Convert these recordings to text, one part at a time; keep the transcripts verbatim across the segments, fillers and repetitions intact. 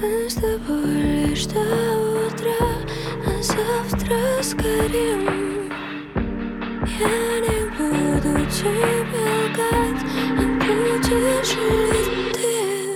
Мы с тобой лишь до утра, а завтра сгорим. Я не буду тебе лгать, а будешь ли ты?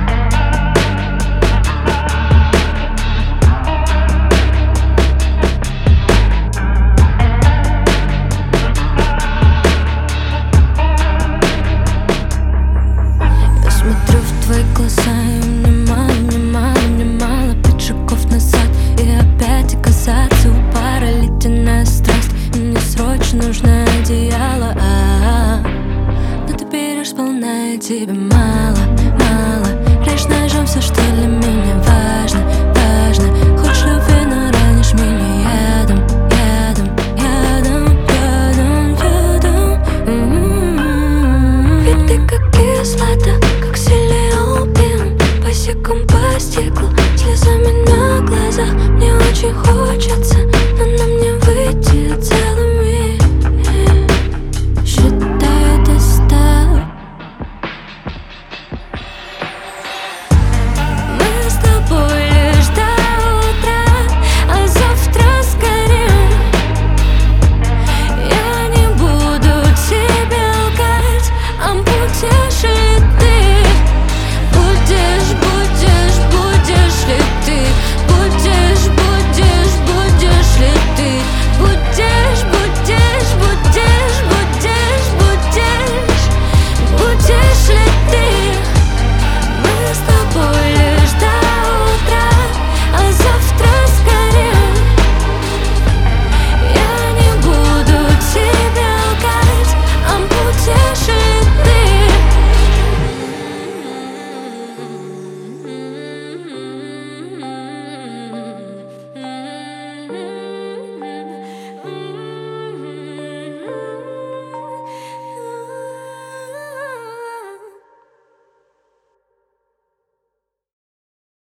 Я смотрю в твои глаза, и мне мало, мне мало, мне мало пять шагов назад и опять оказаться у пара. Ледяная страсть, и мне срочно нужно одеяло, а-а-а. Но ты берешь сполна, и тебе мало, мало. Режь ножом все, что для меня важно, важно. Хочешь любви, но ранишь меня ядом, ядом, ядом, ядом, ядом. М-м-м. Ведь ты как кислота, как сильный опиум, босиком по стеклу.